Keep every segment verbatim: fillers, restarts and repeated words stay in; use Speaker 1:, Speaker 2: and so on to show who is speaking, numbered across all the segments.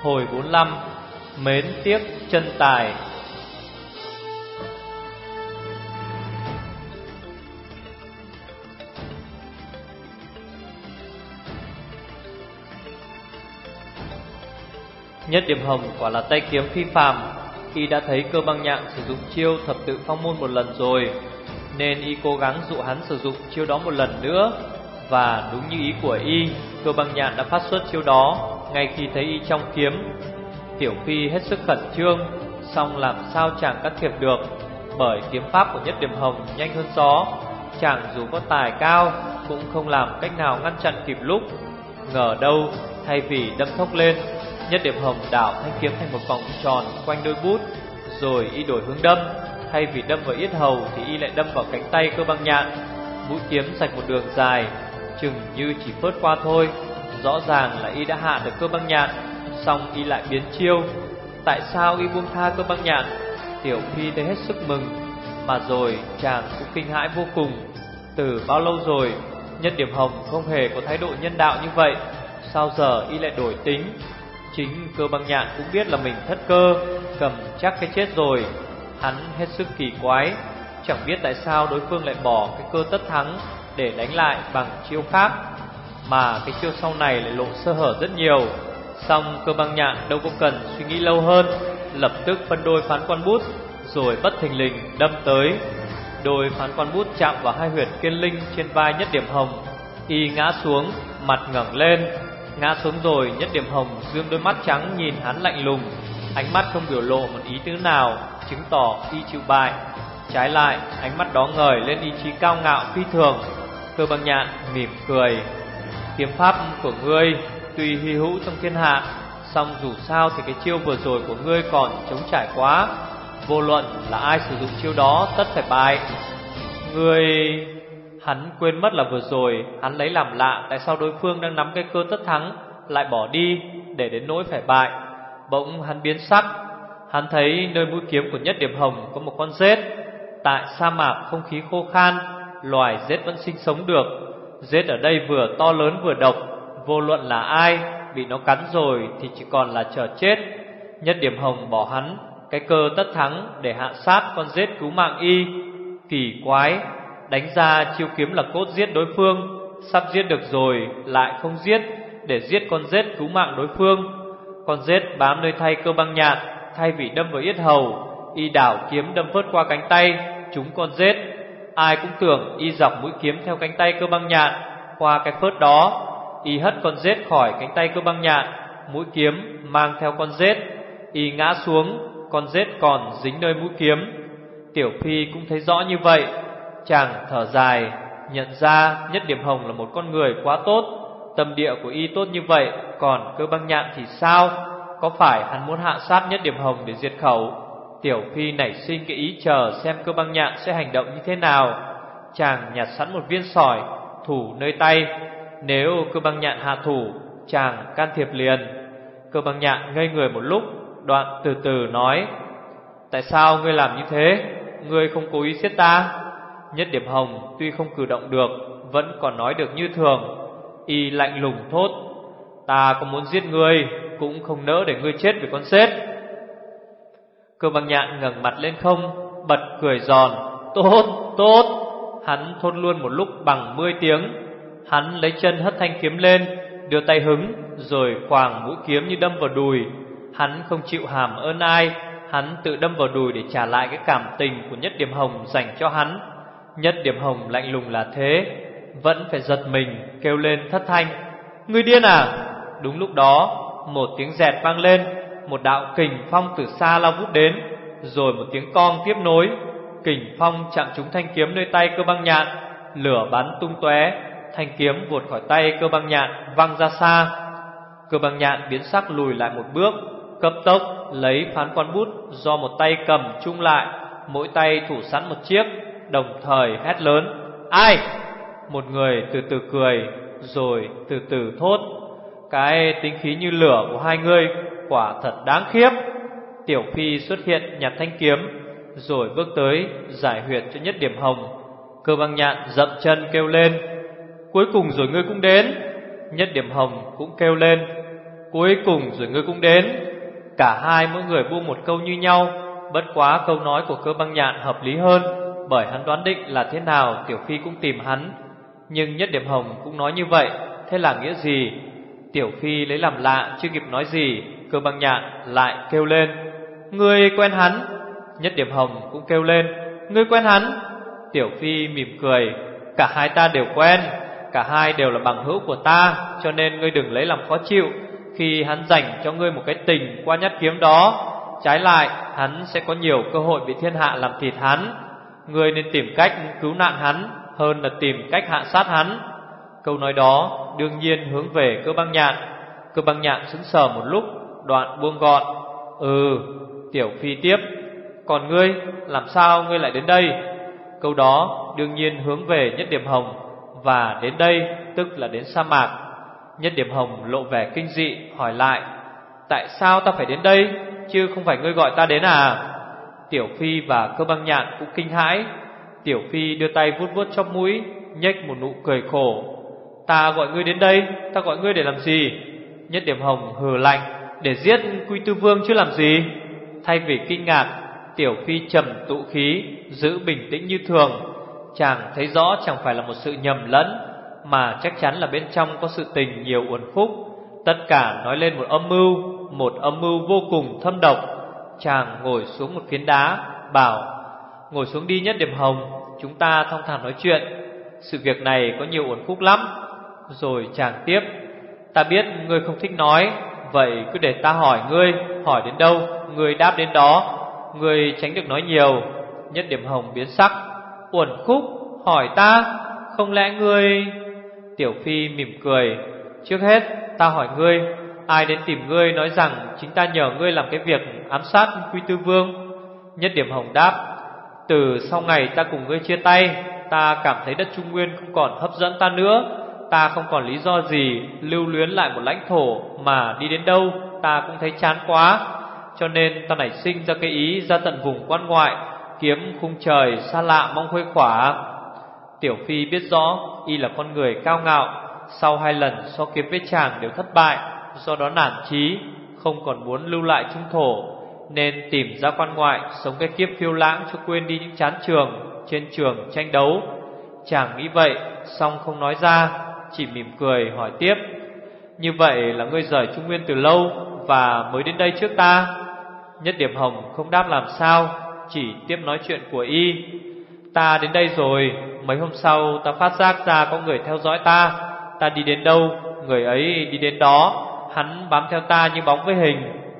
Speaker 1: Hồi bốn mươi lăm. Mến tiếc chân tài. Nhất Điểm Hồng quả là tay kiếm phi phàm. Y đã thấy Cơ Băng Nhạn sử dụng chiêu thập tự phong môn một lần rồi, nên y cố gắng dụ hắn sử dụng chiêu đó một lần nữa. Và đúng như ý của y, Cơ Băng Nhạn đã phát xuất chiêu đó ngay khi thấy y trong kiếm. Tiểu Phi hết sức khẩn trương, song làm sao chàng can thiệp được, bởi kiếm pháp của Nhất Điểm Hồng nhanh hơn gió. Chàng dù có tài cao cũng không làm cách nào ngăn chặn kịp lúc. Ngờ đâu thay vì đâm thốc lên, Nhất Điểm Hồng đảo thanh kiếm thành một vòng tròn quanh đôi bút, rồi y đổi hướng đâm. Thay vì đâm vào yết hầu thì y lại đâm vào cánh tay Cơ Băng Nhạn. Mũi kiếm rạch một đường dài, chừng như chỉ phớt qua thôi. Rõ ràng là y đã hạ được Cơ Băng Nhạn, song y lại biến chiêu. Tại sao y buông tha Cơ Băng Nhạn? Tiểu Phi thấy hết sức mừng, mà rồi chàng cũng kinh hãi vô cùng. Từ bao lâu rồi Nhất Điểm Hồng không hề có thái độ nhân đạo như vậy, sao giờ y lại đổi tính? Chính Cơ Băng Nhạn cũng biết là mình thất cơ, cầm chắc cái chết rồi. Hắn hết sức kỳ quái, chẳng biết tại sao đối phương lại bỏ cái cơ tất thắng để đánh lại bằng chiêu khác, mà cái chiêu sau này lại lộ sơ hở rất nhiều. Song Cơ Băng Nhạn đâu có cần suy nghĩ lâu hơn, lập tức phân đôi phán quan bút, rồi bất thình lình đâm tới. Đôi phán quan bút chạm vào hai huyệt kiên linh trên vai Nhất Điểm Hồng. Y ngã xuống, mặt ngẩng lên. Ngã xuống rồi, Nhất Điểm Hồng dương đôi mắt trắng nhìn hắn lạnh lùng, ánh mắt không biểu lộ một ý tứ nào, chứng tỏ y chịu bại. Trái lại, ánh mắt đó ngời lên ý chí cao ngạo phi thường. Cơ Băng Nhạn mỉm cười: kiếm pháp của ngươi tuy hy hữu trong thiên hạ, song dù sao thì cái chiêu vừa rồi của ngươi còn trống trải quá. Vô luận là ai sử dụng chiêu đó tất phải bại. Ngươi... Hắn quên mất là vừa rồi hắn lấy làm lạ tại sao đối phương đang nắm cái cơ tất thắng lại bỏ đi để đến nỗi phải bại. Bỗng hắn biến sắc. Hắn thấy nơi mũi kiếm của Nhất Điểm Hồng có một con rết. Tại sa mạc không khí khô khan, loài rết vẫn sinh sống được. Rết ở đây vừa to lớn vừa độc, vô luận là ai bị nó cắn rồi thì chỉ còn là chờ chết. Nhất Điểm Hồng bỏ hắn cái cơ tất thắng để hạ sát con rết cứu mạng y. Kỳ quái, đánh ra chiêu kiếm là cốt giết đối phương, sắp giết được rồi lại không giết, để giết con rết cứu mạng đối phương. Con rết bám nơi thay Cơ Băng Nhạn, thay vì đâm vào yết hầu, y đảo kiếm đâm phớt qua cánh tay, trúng con rết. Ai cũng tưởng y dọc mũi kiếm theo cánh tay Cơ Băng Nhạn. Qua cái phớt đó, y hất con rết khỏi cánh tay Cơ Băng Nhạn, mũi kiếm mang theo con rết. Y ngã xuống, con rết còn dính nơi mũi kiếm. Tiểu Phi cũng thấy rõ như vậy. Chàng thở dài, nhận ra Nhất Điểm Hồng là một con người quá tốt. Tâm địa của y tốt như vậy, còn Cơ Băng Nhạn thì sao? Có phải hắn muốn hạ sát Nhất Điểm Hồng để diệt khẩu? Tiểu Phi nảy sinh cái ý chờ xem Cơ Băng Nhạn sẽ hành động như thế nào. Chàng nhặt sẵn một viên sỏi, thủ nơi tay. Nếu Cơ Băng Nhạn hạ thủ, chàng can thiệp liền. Cơ Băng Nhạn ngây người một lúc, đoạn từ từ nói: tại sao ngươi làm như thế? Ngươi không cố ý giết ta? Nhất Điểm Hồng tuy không cử động được, vẫn còn nói được như thường. Y lạnh lùng thốt: ta có muốn giết ngươi cũng không nỡ để ngươi chết vì con rết. Cơ Băng Nhạn ngẩng mặt lên không, bật cười giòn: tốt, tốt. Hắn thốt luôn một lúc bằng mươi tiếng. Hắn lấy chân hất thanh kiếm lên, đưa tay hứng, rồi quàng mũi kiếm như đâm vào đùi. Hắn không chịu hàm ơn ai, hắn tự đâm vào đùi để trả lại cái cảm tình của Nhất Điểm Hồng dành cho hắn. Nhất Điểm Hồng lạnh lùng là thế, vẫn phải giật mình kêu lên thất thanh: ngươi điên à? Đúng lúc đó, một tiếng rẹt vang lên, một đạo kình phong từ xa lao vút đến, rồi một tiếng cong tiếp nối. Kình phong chạm trúng thanh kiếm nơi tay Cơ Băng Nhạn, lửa bắn tung tóe, thanh kiếm vụt khỏi tay Cơ Băng Nhạn văng ra xa. Cơ Băng Nhạn biến sắc lùi lại một bước, cấp tốc lấy phán quan bút do một tay cầm chung lại, mỗi tay thủ sẵn một chiếc, đồng thời hét lớn: ai? Một người từ từ cười, rồi từ từ thốt: cái tính khí như lửa của hai ngươi quả thật đáng khiếp. Tiểu Phi xuất hiện nhặt thanh kiếm, rồi bước tới giải huyệt cho Nhất Điểm Hồng. Cơ Băng Nhạn dậm chân kêu lên: cuối cùng rồi ngươi cũng đến. Nhất Điểm Hồng cũng kêu lên: cuối cùng rồi ngươi cũng đến. Cả hai mỗi người buông một câu như nhau. Bất quá câu nói của Cơ Băng Nhạn hợp lý hơn, bởi hắn đoán định là thế nào Tiểu Phi cũng tìm hắn. Nhưng Nhất Điểm Hồng cũng nói như vậy, thế là nghĩa gì? Tiểu Phi lấy làm lạ, chưa kịp nói gì, Cơ Băng Nhạn lại kêu lên: Ngươi quen hắn? Nhất Điểm Hồng cũng kêu lên: Ngươi quen hắn? Tiểu Phi mỉm cười: Cả hai ta đều quen, cả hai đều là bằng hữu của ta, cho nên ngươi đừng lấy làm khó chịu khi hắn dành cho ngươi một cái tình qua nhát kiếm đó. Trái lại, hắn sẽ có nhiều cơ hội bị thiên hạ làm thịt hắn. Ngươi nên tìm cách cứu nạn hắn hơn là tìm cách hạ sát hắn. Câu nói đó đương nhiên hướng về Cơ Băng Nhạn. Cơ Băng Nhạn sững sờ một lúc, đoạn buông gọn: Ừ. Tiểu Phi tiếp: Còn ngươi, làm sao ngươi lại đến đây? Câu đó đương nhiên hướng về Nhất Điểm Hồng, và đến đây tức là đến sa mạc. Nhất Điểm Hồng lộ vẻ kinh dị hỏi lại: Tại sao ta phải đến đây, chứ không phải ngươi gọi ta đến à? Tiểu Phi và Cơ Băng Nhạn cũng kinh hãi. Tiểu Phi đưa tay vuốt vuốt chóp mũi, nhếch một nụ cười khổ: Ta gọi ngươi đến đây, ta gọi ngươi để làm gì? Nhất Điểm Hồng hừ lạnh: Để giết Quy Tư Vương chứ làm gì? Thay vì kinh ngạc, Tiểu Phi trầm tụ khí, giữ bình tĩnh như thường. Chàng thấy rõ chẳng phải là một sự nhầm lẫn, mà chắc chắn là bên trong có sự tình nhiều uẩn khúc. Tất cả nói lên một âm mưu, một âm mưu vô cùng thâm độc. Chàng ngồi xuống một phiến đá, bảo: Ngồi xuống đi Nhất Điểm Hồng, chúng ta thong thả nói chuyện. Sự việc này có nhiều uẩn khúc lắm. Rồi chàng tiếp: Ta biết ngươi không thích nói, vậy cứ để ta hỏi ngươi, hỏi đến đâu ngươi đáp đến đó. Ngươi tránh được nói nhiều. Nhất Điểm Hồng biến sắc: Uẩn khúc? Hỏi ta? Không lẽ ngươi... Tiểu Phi mỉm cười: Trước hết ta hỏi ngươi, ai đến tìm ngươi nói rằng chính ta nhờ ngươi làm cái việc ám sát Quy Tư Vương? Nhất Điểm Hồng đáp: Từ sau ngày ta cùng ngươi chia tay, ta cảm thấy đất Trung Nguyên không còn hấp dẫn ta nữa. Ta không còn lý do gì lưu luyến lại một lãnh thổ mà đi đến đâu ta cũng thấy chán quá. Cho nên ta nảy sinh ra cái ý ra tận vùng quan ngoại, kiếm khung trời xa lạ mong khuây khỏa. Tiểu Phi biết rõ y là con người cao ngạo, sau hai lần so kiếm với chàng đều thất bại, do đó nản chí, không còn muốn lưu lại trung thổ, nên tìm ra quan ngoại sống cái kiếp phiêu lãng cho quên đi những chán trường trên trường tranh đấu. Chàng nghĩ vậy, song không nói ra, chỉ mỉm cười hỏi tiếp: Như vậy là ngươi rời Trung Nguyên từ lâu và mới đến đây trước ta? Nhất Điểm Hồng không đáp làm sao, chỉ tiếp nói chuyện của y: Ta đến đây rồi, mấy hôm sau ta phát giác ra có người theo dõi ta. Ta đi đến đâu, người ấy đi đến đó, hắn bám theo ta như bóng với hình.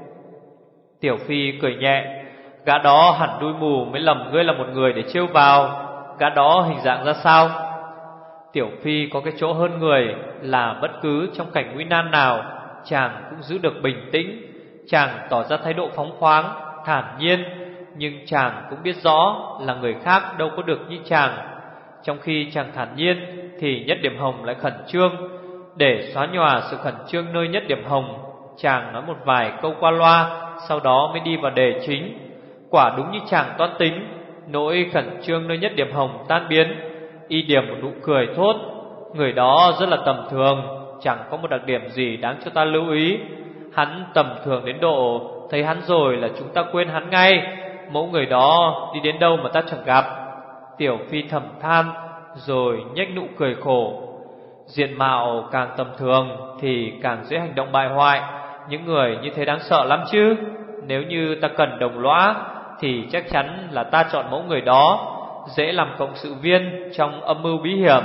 Speaker 1: Tiểu Phi cười nhẹ: Gã đó hẳn đuôi mù mới lầm ngươi là một người để trêu vào. Gã đó hình dạng ra sao? Tiểu Phi có cái chỗ hơn người là bất cứ trong cảnh nguy nan nào, chàng cũng giữ được bình tĩnh. Chàng tỏ ra thái độ phóng khoáng, thản nhiên, nhưng chàng cũng biết rõ là người khác đâu có được như chàng. Trong khi chàng thản nhiên thì Nhất Điểm Hồng lại khẩn trương. Để xóa nhòa sự khẩn trương nơi Nhất Điểm Hồng, chàng nói một vài câu qua loa, sau đó mới đi vào đề chính. Quả đúng như chàng toán tính, nỗi khẩn trương nơi Nhất Điểm Hồng tan biến. Y điểm một nụ cười thốt: Người đó rất là tầm thường, chẳng có một đặc điểm gì đáng cho ta lưu ý. Hắn tầm thường đến độ thấy hắn rồi là chúng ta quên hắn ngay. Mẫu người đó đi đến đâu mà ta chẳng gặp. Tiểu Phi thầm than, rồi nhếch nụ cười khổ. Diện mạo càng tầm thường thì càng dễ hành động bại hoại. Những người như thế đáng sợ lắm chứ. Nếu như ta cần đồng lõa thì chắc chắn là ta chọn mẫu người đó, dễ làm cộng sự viên trong âm mưu bí hiểm.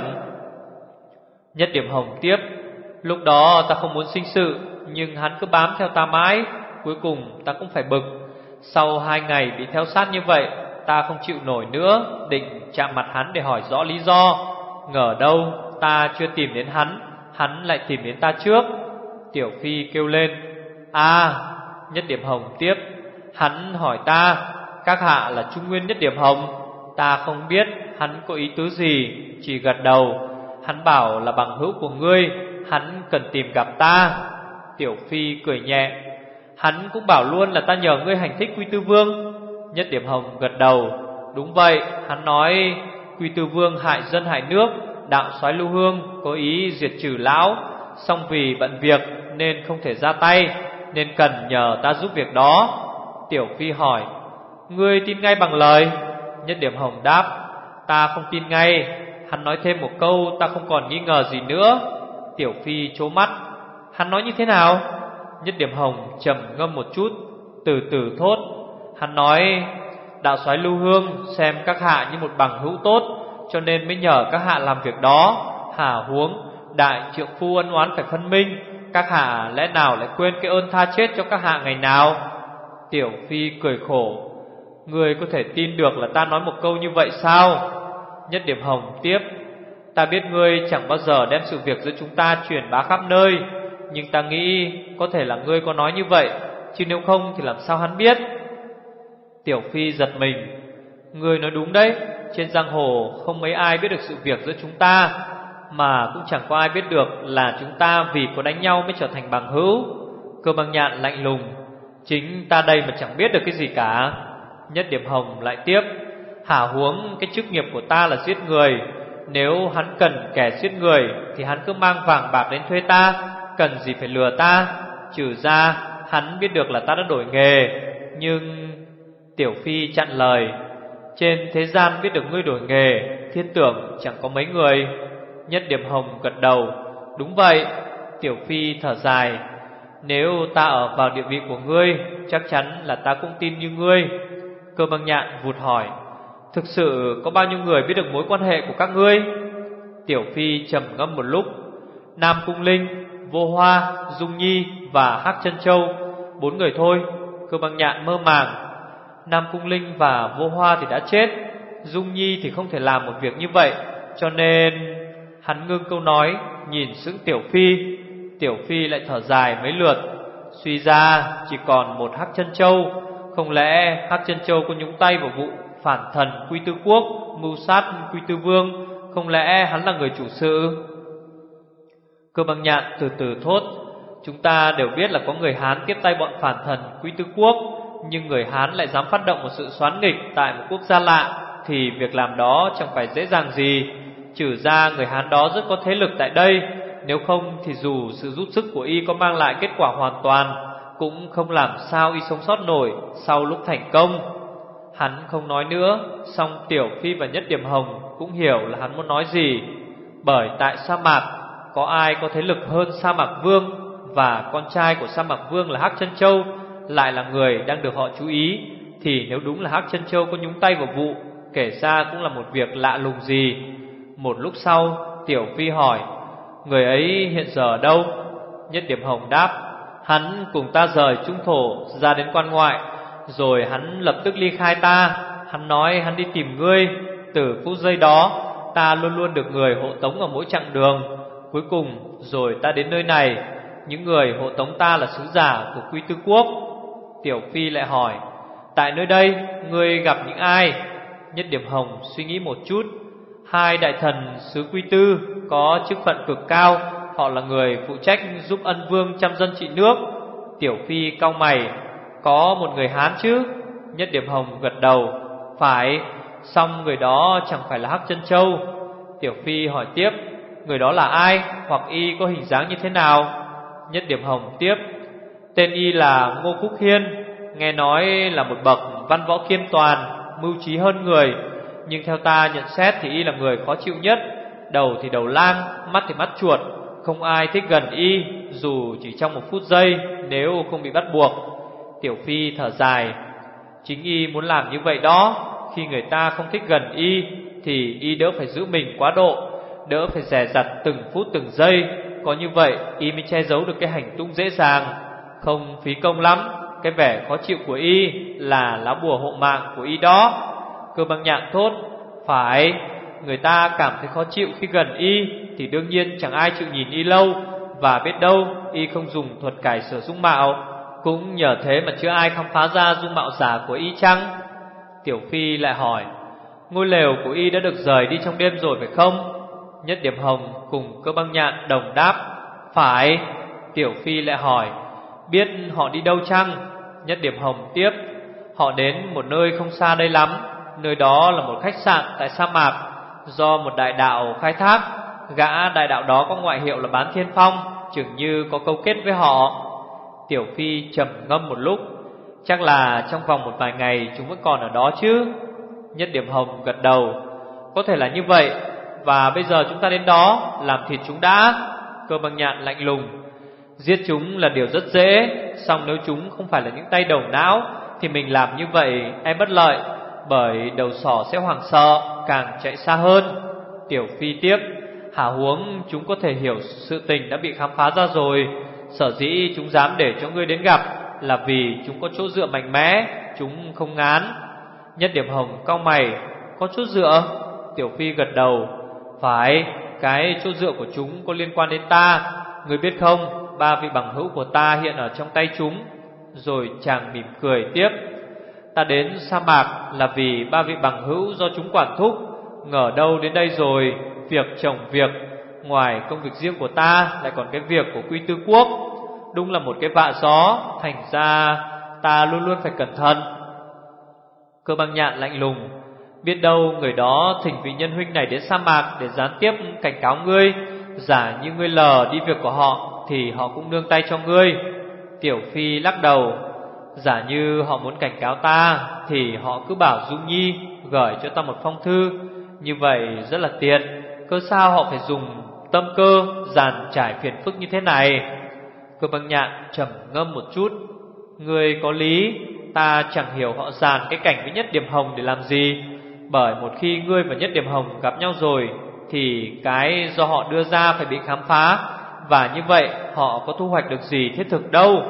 Speaker 1: Nhất Điểm Hồng tiếp: Lúc đó ta không muốn sinh sự, nhưng hắn cứ bám theo ta mãi, cuối cùng ta cũng phải bực. Sau hai ngày bị theo sát như vậy, ta không chịu nổi nữa, định chạm mặt hắn để hỏi rõ lý do. Ngờ đâu ta chưa tìm đến hắn, hắn lại tìm đến ta trước. Tiểu Phi kêu lên: À. Nhất Điểm Hồng tiếp: Hắn hỏi ta: Các hạ là Trung Nguyên Nhất Điểm Hồng? Ta không biết hắn có ý tứ gì, chỉ gật đầu. Hắn bảo là bằng hữu của ngươi, hắn cần tìm gặp ta. Tiểu Phi cười nhẹ: Hắn cũng bảo luôn là ta nhờ ngươi hành thích Quy Tư Vương. Nhất Điểm Hồng gật đầu: Đúng vậy, hắn nói Quy Tư Vương hại dân hại nước, đạo soái Lưu Hương có ý diệt trừ lão. song vì bận việc nên không thể ra tay, nên cần nhờ ta giúp việc đó. Tiểu Phi hỏi: Ngươi tin ngay bằng lời? Nhất Điểm Hồng đáp: Ta không tin ngay. Hắn nói thêm một câu, ta không còn nghi ngờ gì nữa. Tiểu Phi trố mắt: Hắn nói như thế nào? Nhất Điểm Hồng trầm ngâm một chút, từ từ thốt: Hắn nói đạo soái Lưu Hương xem các hạ như một bằng hữu tốt, cho nên mới nhờ các hạ làm việc đó. Hả huống đại trượng phu ân oán phải phân minh, các hạ lẽ nào lại quên cái ơn tha chết cho các hạ ngày nào? Tiểu Phi cười khổ: Ngươi có thể tin được là ta nói một câu như vậy sao? Nhất Điểm Hồng tiếp: Ta biết ngươi chẳng bao giờ đem sự việc giữa chúng ta truyền bá khắp nơi, nhưng ta nghĩ có thể là ngươi có nói như vậy, chứ nếu không thì làm sao hắn biết? Tiểu Phi giật mình: Ngươi nói đúng đấy, trên giang hồ không mấy ai biết được sự việc giữa chúng ta, mà cũng chẳng có ai biết được là chúng ta vì có đánh nhau mới trở thành bằng hữu. Cơ Băng Nhạn lạnh lùng: Chính ta đây mà chẳng biết được cái gì cả. Nhất Điểm Hồng lại tiếp: Hả huống cái chức nghiệp của ta là giết người, nếu hắn cần kẻ giết người thì hắn cứ mang vàng bạc đến thuê ta, cần gì phải lừa ta. Trừ ra hắn biết được là ta đã đổi nghề. Nhưng Tiểu Phi chặn lời: Trên thế gian biết được ngươi đổi nghề, thiên tưởng chẳng có mấy người. Nhất Điểm Hồng gật đầu: Đúng vậy. Tiểu Phi thở dài: Nếu ta ở vào địa vị của ngươi, chắc chắn là ta cũng tin như ngươi. Cơ Băng Nhạn vụt hỏi: Thực sự có bao nhiêu người biết được mối quan hệ của các ngươi? Tiểu Phi trầm ngâm một lúc: Nam Cung Linh, Vô Hoa, Dung Nhi và Hắc Chân Châu, bốn người thôi. Cơ Băng Nhạn mơ màng: Nam Cung Linh và Vô Hoa thì đã chết, Dung Nhi thì không thể làm một việc như vậy, cho nên... Hắn ngưng câu nói, nhìn sững Tiểu Phi. Tiểu Phi lại thở dài mấy lượt: Suy ra chỉ còn một Hắc Chân Châu. Không lẽ Hắc Chân Châu có nhúng tay vào vụ phản thần Quy Tư Quốc, mưu sát Quy Tư Vương? Không lẽ hắn là người chủ sự? Cơ Băng Nhạn từ từ thốt: Chúng ta đều biết là có người Hán tiếp tay bọn phản thần Quy Tư Quốc, nhưng người Hán lại dám phát động một sự xoán nghịch tại một quốc gia lạ, thì việc làm đó chẳng phải dễ dàng gì. Trừ ra người Hán đó rất có thế lực tại đây, nếu không thì dù sự giúp sức của y có mang lại kết quả hoàn toàn, cũng không làm sao y sống sót nổi sau lúc thành công. Hắn không nói nữa, song Tiểu Phi và Nhất Điểm Hồng cũng hiểu là hắn muốn nói gì. Bởi tại sa mạc có ai có thế lực hơn Sa Mạc Vương, và con trai của Sa Mạc Vương là Hắc Chân Châu lại là người đang được họ chú ý, thì nếu đúng là Hắc Chân Châu có nhúng tay vào vụ, kể ra cũng là một việc lạ lùng gì. Một lúc sau, Tiểu Phi hỏi: Người ấy hiện giờ ở đâu? Nhất Điểm Hồng đáp: Hắn cùng ta rời Trung Thổ ra đến quan ngoại, rồi hắn lập tức ly khai ta. Hắn nói hắn đi tìm ngươi. Từ phút giây đó, ta luôn luôn được người hộ tống ở mỗi chặng đường. Cuối cùng rồi ta đến nơi này. Những người hộ tống ta là sứ giả của Quy Tư Quốc. Tiểu Phi lại hỏi: Tại nơi đây ngươi gặp những ai? Nhất Điểm Hồng suy nghĩ một chút: Hai đại thần xứ Quy Tư có chức phận cực cao, họ là người phụ trách giúp Ân Vương chăm dân trị nước. Tiểu Phi cau mày: Có một người Hán chứ? Nhất Điểm Hồng gật đầu: Phải, song người đó chẳng phải là Hắc Chân Châu. Tiểu Phi hỏi tiếp: Người đó là ai, hoặc y có hình dáng như thế nào? Nhất Điểm Hồng tiếp: Tên y là Ngô Cúc Hiên, nghe nói là một bậc văn võ kiêm toàn, mưu trí hơn người. Nhưng theo ta nhận xét thì y là người khó chịu nhất. Đầu thì đầu lang, mắt thì mắt chuột, không ai thích gần y, dù chỉ trong một phút giây, nếu không bị bắt buộc. Tiểu Phi thở dài: Chính y muốn làm như vậy đó. Khi người ta không thích gần y thì y đỡ phải giữ mình quá độ, đỡ phải dè dặt từng phút từng giây. Có như vậy y mới che giấu được cái hành tung dễ dàng, không phí công lắm. Cái vẻ khó chịu của y là lá bùa hộ mạng của y đó. Cơ Băng Nhạn thốt: Phải, người ta cảm thấy khó chịu khi gần y thì đương nhiên chẳng ai chịu nhìn y lâu. Và biết đâu y không dùng thuật cải sửa dung mạo, cũng nhờ thế mà chưa ai khám phá ra dung mạo giả của y chăng? Tiểu Phi lại hỏi: Ngôi lều của y đã được rời đi trong đêm rồi phải không? Nhất Điểm Hồng cùng Cơ Băng Nhạn đồng đáp: Phải. Tiểu Phi lại hỏi: Biết họ đi đâu chăng? Nhất Điểm Hồng tiếp: Họ đến một nơi không xa đây lắm. Nơi đó là một khách sạn tại sa mạc, do một đại đạo khai thác. Gã đại đạo đó có ngoại hiệu là Bán Thiên Phong, chừng như có câu kết với họ. Tiểu Phi trầm ngâm một lúc. Chắc là trong vòng một vài ngày chúng vẫn còn ở đó chứ? Nhất Điểm Hồng gật đầu. Có thể là như vậy. Và bây giờ chúng ta đến đó làm thịt chúng đã. Cơ Băng Nhạn lạnh lùng. Giết chúng là điều rất dễ, song nếu chúng không phải là những tay đầu não thì mình làm như vậy e bất lợi, bởi đầu sỏ sẽ hoảng sợ, càng chạy xa hơn. Tiểu Phi tiếp. Hả huống chúng có thể hiểu sự tình đã bị khám phá ra rồi. Sở dĩ chúng dám để cho ngươi đến gặp là vì chúng có chỗ dựa mạnh mẽ, chúng không ngán. Nhất Điểm Hồng cau mày. Có chỗ dựa? Tiểu Phi gật đầu. Phải, cái chỗ dựa của chúng có liên quan đến ta. Ngươi biết không, ba vị bằng hữu của ta hiện ở trong tay chúng. Rồi chàng mỉm cười tiếp. Ta đến sa mạc là vì ba vị bằng hữu do chúng quản thúc. Ngờ đâu đến đây rồi, việc chồng việc. Ngoài công việc riêng của ta lại còn cái việc của Quy Tư Quốc. Đúng là một cái vạ gió, thành ra ta luôn luôn phải cẩn thận. Cơ Băng Nhạn lạnh lùng. Biết đâu người đó thỉnh vị nhân huynh này đến sa mạc để gián tiếp cảnh cáo ngươi. Giả như ngươi lờ đi việc của họ thì họ cũng nương tay cho ngươi. Tiểu Phi lắc đầu. Giả như họ muốn cảnh cáo ta thì họ cứ bảo Dung Nhi gửi cho ta một phong thư. Như vậy rất là tiện. Cơ sao họ phải dùng tâm cơ dàn trải phiền phức như thế này? Cơ Băng Nhạn trầm ngâm một chút. Ngươi có lý. Ta chẳng hiểu họ dàn cái cảnh với Nhất Điểm Hồng để làm gì. Bởi một khi ngươi và Nhất Điểm Hồng gặp nhau rồi thì cái do họ đưa ra phải bị khám phá. Và như vậy họ có thu hoạch được gì thiết thực đâu.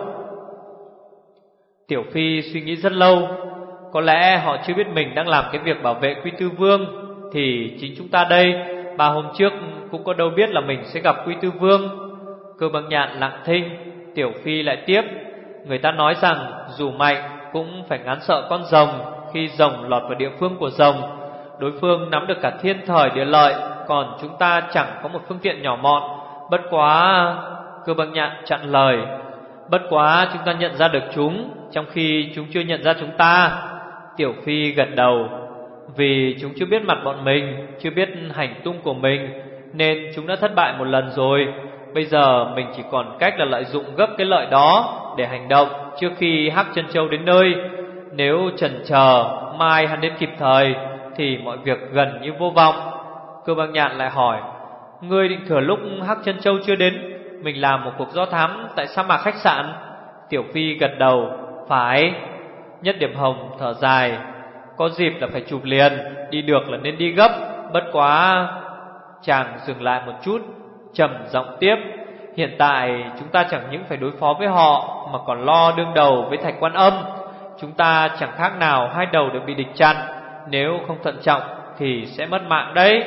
Speaker 1: Tiểu Phi suy nghĩ rất lâu. Có lẽ họ chưa biết mình đang làm cái việc bảo vệ Quy Tư Vương. Thì chính chúng ta đây, ba hôm trước cũng có đâu biết là mình sẽ gặp Quy Tư Vương. Cơ Băng Nhạn lặng thinh. Tiểu Phi lại tiếp. Người ta nói rằng dù mạnh cũng phải ngán sợ con rồng. Khi rồng lọt vào địa phương của rồng, đối phương nắm được cả thiên thời địa lợi, còn chúng ta chẳng có một phương tiện nhỏ mọn. Bất quá... Cơ Băng Nhạn chặn lời. Bất quá chúng ta nhận ra được chúng, trong khi chúng chưa nhận ra chúng ta. Tiểu Phi gật đầu. Vì chúng chưa biết mặt bọn mình, chưa biết hành tung của mình, nên chúng đã thất bại một lần rồi. Bây giờ mình chỉ còn cách là lợi dụng gấp cái lợi đó để hành động trước khi Hắc Chân Châu đến nơi. Nếu chần chờ mai hắn đến kịp thời thì mọi việc gần như vô vọng. Cơ Băng Nhạn lại hỏi. Ngươi định thừa lúc Hắc Chân Châu chưa đến mình làm một cuộc do thám tại sa mạc khách sạn? Tiểu Phi gật đầu. Phải. Nhất Điểm Hồng thở dài. Có dịp là phải chụp liền, đi được là nên đi gấp. Bất quá... Chàng dừng lại một chút, trầm giọng tiếp. Hiện tại chúng ta chẳng những phải đối phó với họ, mà còn lo đương đầu với Thạch Quan Âm. Chúng ta chẳng khác nào hai đầu đều bị địch chặn. Nếu không thận trọng thì sẽ mất mạng đấy.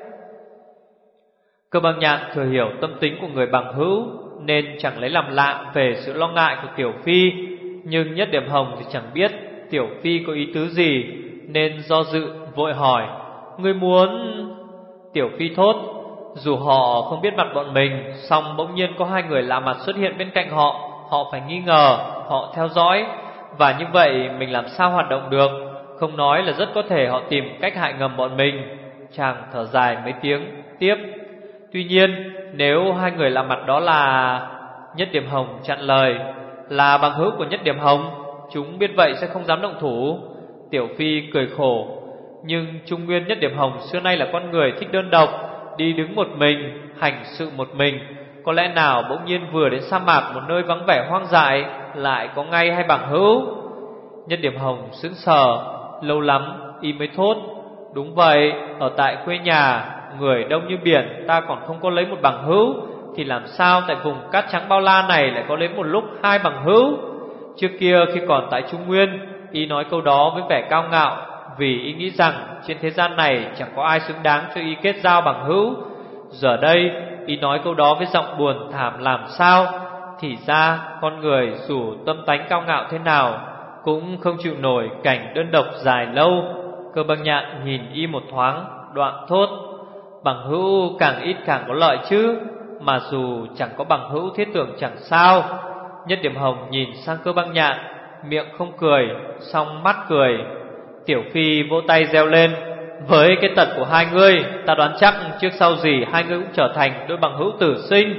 Speaker 1: Cơ Băng Nhạn thừa hiểu tâm tính của người bằng hữu, nên chẳng lấy làm lạ về sự lo ngại của Tiểu Phi. Nhưng Nhất Điểm Hồng thì chẳng biết Tiểu Phi có ý tứ gì, nên do dự vội hỏi. Ngươi muốn... Tiểu Phi thốt. Dù họ không biết mặt bọn mình, song bỗng nhiên có hai người lạ mặt xuất hiện bên cạnh họ. Họ phải nghi ngờ, họ theo dõi. Và như vậy mình làm sao hoạt động được? Không nói là rất có thể họ tìm cách hại ngầm bọn mình. Chàng thở dài mấy tiếng tiếp. Tuy nhiên nếu hai người lạ mặt đó là... Nhất Điểm Hồng chặn lời. Là bằng hữu của Nhất Điểm Hồng, chúng biết vậy sẽ không dám động thủ. Tiểu Phi cười khổ. Nhưng Trung Nguyên Nhất Điểm Hồng xưa nay là con người thích đơn độc, đi đứng một mình, hành sự một mình. Có lẽ nào bỗng nhiên vừa đến sa mạc, một nơi vắng vẻ hoang dại, lại có ngay hai bằng hữu? Nhất Điểm Hồng sững sờ. Lâu lắm y mới thốt. Đúng vậy, ở tại quê nhà, người đông như biển, ta còn không có lấy một bằng hữu, thì làm sao tại vùng cát trắng bao la này lại có lấy một lúc hai bằng hữu? Trước kia khi còn tại Trung Nguyên, y nói câu đó với vẻ cao ngạo, vì y nghĩ rằng trên thế gian này chẳng có ai xứng đáng cho y kết giao bằng hữu. Giờ đây y nói câu đó với giọng buồn thảm làm sao. Thì ra con người dù tâm tánh cao ngạo thế nào cũng không chịu nổi cảnh đơn độc dài lâu. Cơ Băng Nhạn nhìn y một thoáng, đoạn thốt. Bằng hữu càng ít càng có lợi chứ, mà dù chẳng có bằng hữu thiết tưởng chẳng sao. Nhất Điểm Hồng nhìn sang Cơ Băng Nhạn, miệng không cười, song mắt cười. Tiểu Phi vỗ tay reo lên. Với cái tật của hai ngươi, ta đoán chắc trước sau gì hai ngươi cũng trở thành đôi bằng hữu tử sinh.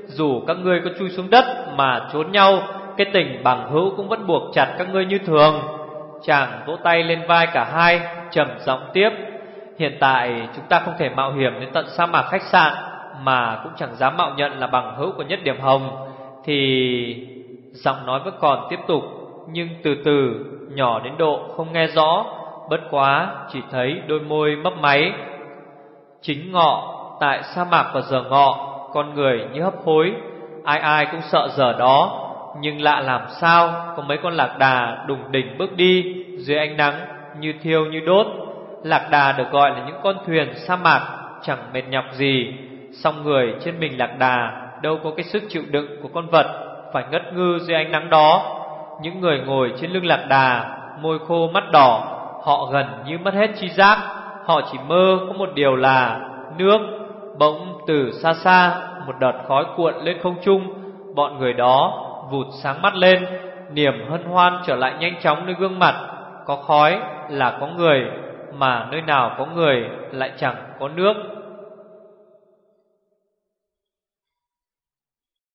Speaker 1: dù các ngươi có chui xuống đất mà trốn nhau, cái tình bằng hữu cũng vẫn buộc chặt các ngươi như thường. Chàng vỗ tay lên vai cả hai, trầm giọng tiếp: hiện tại chúng ta không thể mạo hiểm đến tận sa mạc khách sạn, mà cũng chẳng dám mạo nhận là bằng hữu của Nhất Điểm Hồng. Thì... Giọng nói vẫn còn tiếp tục, nhưng từ từ, nhỏ đến độ không nghe rõ. Bất quá chỉ thấy đôi môi mấp máy. Chính ngọ, tại sa mạc vào giờ ngọ, con người như hấp hối, ai ai cũng sợ giờ đó. Nhưng lạ làm sao, có mấy con lạc đà đùng đỉnh bước đi dưới ánh nắng như thiêu như đốt. Lạc đà được gọi là những con thuyền sa mạc, chẳng mệt nhọc gì. Song người trên mình lạc đà đâu có cái sức chịu đựng của con vật phải ngất ngư dưới ánh nắng đó. Những người ngồi trên lưng lạc đà, môi khô mắt đỏ, họ gần như mất hết tri giác. Họ chỉ mơ có một điều là nước. Bỗng từ xa xa, một đợt khói cuộn lên không trung. Bọn người đó vụt sáng mắt lên, niềm hân hoan trở lại nhanh chóng nơi gương mặt. Có khói là có người, mà nơi nào có người lại chẳng có nước.